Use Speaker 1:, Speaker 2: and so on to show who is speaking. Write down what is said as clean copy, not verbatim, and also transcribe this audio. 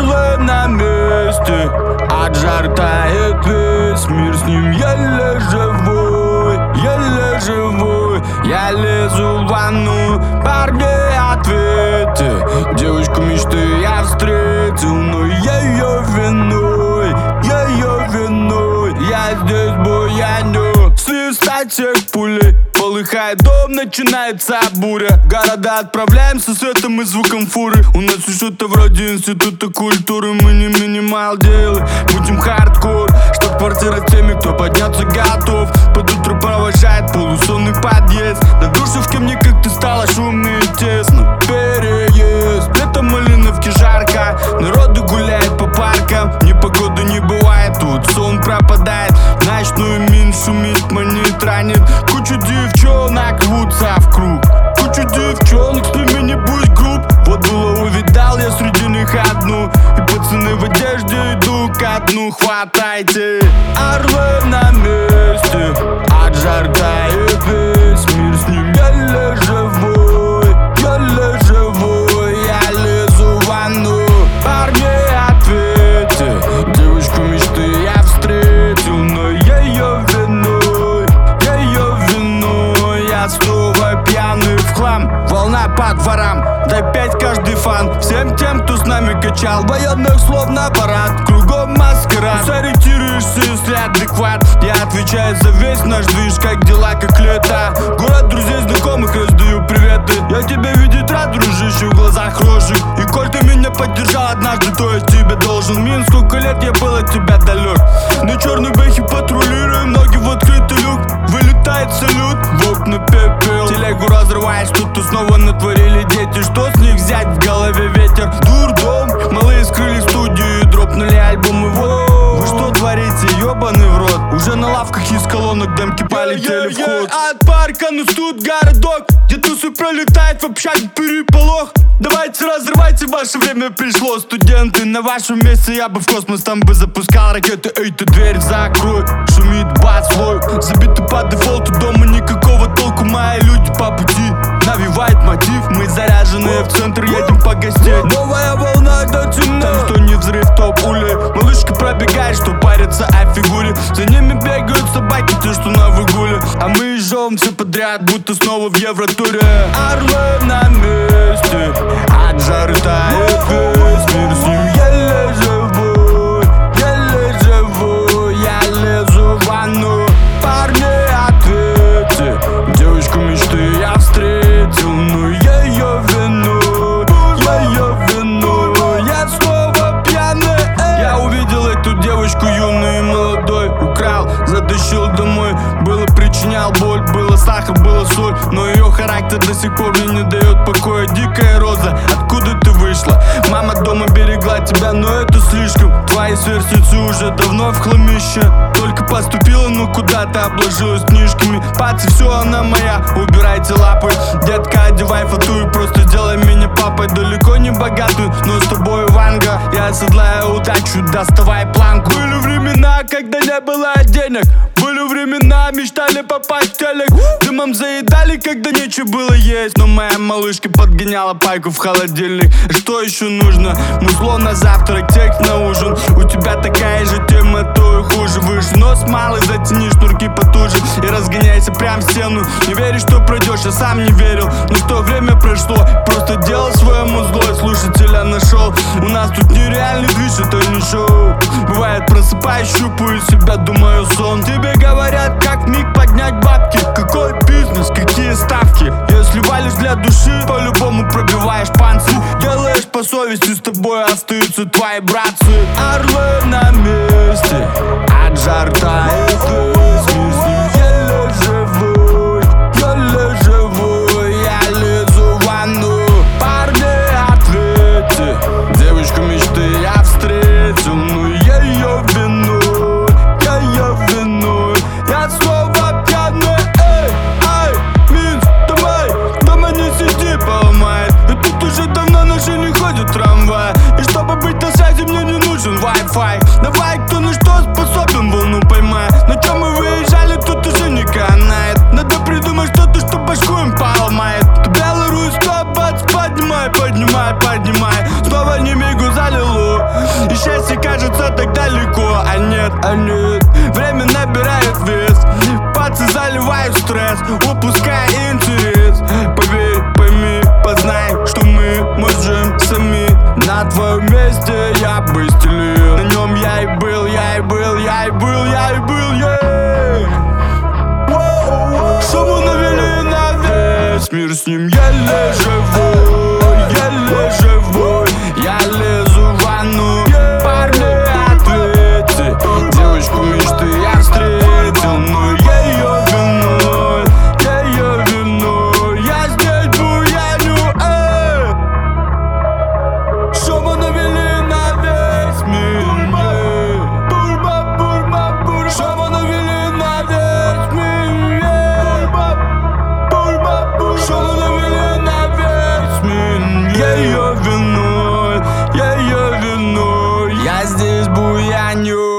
Speaker 1: Орлы на месте, от жар тает весь мир, с ним еле живой, еле живой. Я лезу в ванну, парни, ответьте. Девочку мечты я встретил, но ее виной, ее виной. Я здесь буяню, свистать всех пулей. Полыхает дом, начинается буря. Города отправляемся светом и звуком фуры. У нас что-то вроде института культуры. Мы не минимал делай, будем хардкор. Чтоб квартира теми, кто подняться готов. Под утро провожает полусонный подъезд. На Душевке мне как-то стало шумно и тесно. Переезд, летом в Малиновке жарко. Народу гуляет по паркам. Непогоды не бывает, тут сон пропадает. Ночную мин шумит, манит, ранит. Кучу девчонок рвутся в круг. Кучу девчонок, с ними не будь груб. Вот было увидал я среди них одну. И пацаны в одежде идут ко дну. Хватайте, орлы на месте, от жар тает весь мир, с ним еле живой, еле живой. Я лезу в ванну, парни, ответьте. Девочку мечты я встретил, но ее виной, ее виной. Я снова пьяный в хлам, волна по дворам. Дай 5 каждый фан всем тем, кто с нами качал военных словно аппарат. Кругом маскарад, сориентируешься, если адекват. Я отвечаю за весь наш движ, как дела, как лето. Город друзей, знакомых, раздаю приветы. Я тебя видеть рад, дружище, в глазах рожек. И коль ты меня поддержал однажды, то я тебе должен. Мин, сколько лет я был от тебя далек. На черной бэхе патрулируем, ноги в открытый люк. Вылетает салют, в окна пепел. Телегу разрываешь, тут снова натворили дети. Что с них взять, в голове ветер? Дурдом, малые скрыли студию и дропнули альбомы. Вы что творите, ебаный в рот? Уже на лавках из колонок демки полетели в ход. От парка, ну тут городок, где тусы пролетает в общаге переполох. Давайте разрывайте, ваше время пришло. Студенты, на вашем месте я бы в космос там бы запускал ракеты. Эй, ты дверь закрой, шумит бас слой. Забиты по дефолту, дома никакого толку. Мои люди по пути, навевает мотив. Мы заряженные в центр, едем по гостей. Новая волна до темна, там что не взрыв, то пули. Малышка пробегает, что парится о фигуре. За ними бегают собаки, те, что на выгуле. А мы жжем все подряд, будто снова в Евротуре. Орлы на месте, от жары тает весь мир, с ним еле живой, еле живой. Я лезу в ванну, парни, ответьте. Девочку мечты я встретил, но ее виной, ее виной. Я снова пьяный, я увидел эту девочку юную и молодой. Украл, затащил домой, было причинял боль. Было сахар, было соль, но ее характер до сих пор мне не дает покоя. Дикая роза, откуда ты вышла? Мама дома берегла тебя, но это слишком. Твои сверстницы уже давно в хламище. Только поступила, но куда-то обложилась книжками. Пацы, все, она моя, убирайте лапы. Детка, одевай фату и просто сделай меня папой. Далеко не богатую, но с тобой ванга. Я оседлаю удачу, доставай планку. Были времена, когда не было денег. Были времена, мечтали попасть в телек. Дымом заедали, когда нечего было есть. Но моя малышка подгоняла пайку в холодильник. Что еще нужно? Музло на завтрак, текст на ужин. У тебя такая же тема, то и хуже. Выше нос малый, затяни шнурки потуже и разгоняйся прям в стену. Не веришь, что пройдешь, я сам не верил. Но что время прошло, просто делал свое музло и слушателя нашел. У нас тут нереальный движ, это не шоу. Бывает, просыпаюсь, щупаю себя, думаю сон. Тебе говорят, как миг поднять бабки. Какой бизнес, какие ставки? Если валишь для души, по-любому пробиваешь панцирь. Делаешь по совести, с тобой остаются твои братцы. Орлы на месте, от жар тает весь мир, с ним еле живой, еле живой. Я лезу в ванну, парни, ответьте. Девочку мечты я встретил, но ее виной, ее виной. Я снова пьяный, эй, ай, Минск, давай, дома не сиди, поломает. И тут уже давно наши не ходят трамвай. И чтобы быть на связи, мне не нужен Wi-Fi. Давай, кто на что способен, волну поймай. На чем мы выезжали, тут уже не канает. Надо придумать что-то, что башку им поломает. Белый стоп, бац, поднимай, поднимай, поднимай. Снова не мигу залило. нет, а нет. Время набирает вес, пацы заливают стресс, упуская интерес. Поверь, пойми, познай, что мы можем сами. На твоем месте я бы стелил, на нем я и был, я и был, я и был, я и был, Что мы навели на весь мир, с ним еле живой, еле живой. Я лезу в ванну, парни, ответьте. Девочку мечты я встретил, но ее виной, я здесь буяню, Что мы навели на весь мир, Что мы навели на весь мир, Что мы навели на весь мир. Ее виной, я здесь буяню.